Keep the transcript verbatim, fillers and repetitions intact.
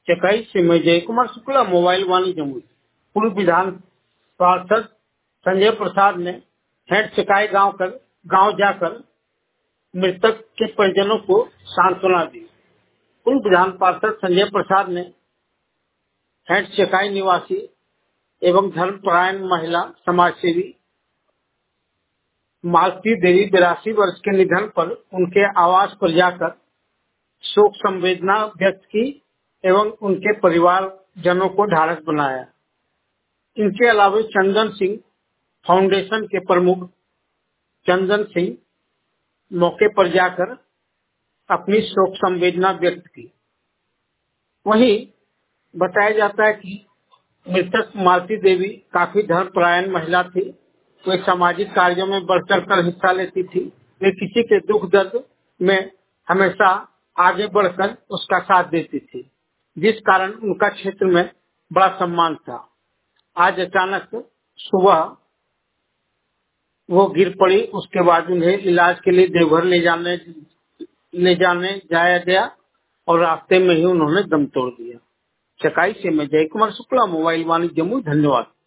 चकाई से मैं जय कुमार शुक्ला, मोबाइल वाणी जमुई। पूर्व विधान पार्षद संजय प्रसाद ने हेड चकाई गांव कर गांव जाकर मृतक के परिजनों को सांत्वना दी। पूर्व विधान पार्षद संजय प्रसाद ने हेड चकाई निवासी एवं धर्मपरायण महिला समाजसेवी मालती देवी बिरासी वर्ष के निधन पर उनके आवास पर जाकर शोक संवेदना व्यक्त की एवं उनके परिवार जनों को ढाढ़स बनाया। इनके अलावा चंदन सिंह फाउंडेशन के प्रमुख चंदन सिंह मौके पर जाकर अपनी शोक संवेदना व्यक्त की। वहीं बताया जाता है कि मृतक मालती देवी काफी धर्मपरायण महिला थी। वे सामाजिक कार्यों में बढ़ चढ़ कर हिस्सा लेती थी। वे किसी के दुख दर्द में हमेशा आगे बढ़कर उसका साथ देती थी, जिस कारण उनका क्षेत्र में बड़ा सम्मान था। आज अचानक सुबह वो गिर पड़ी। उसके बाद उन्हें इलाज के लिए देवघर ले जाने ले जाने जाया गया और रास्ते में ही उन्होंने दम तोड़ दिया। चकाई से मैं जय कुमार शुक्ला, मोबाइल वाणी जमुई। धन्यवाद।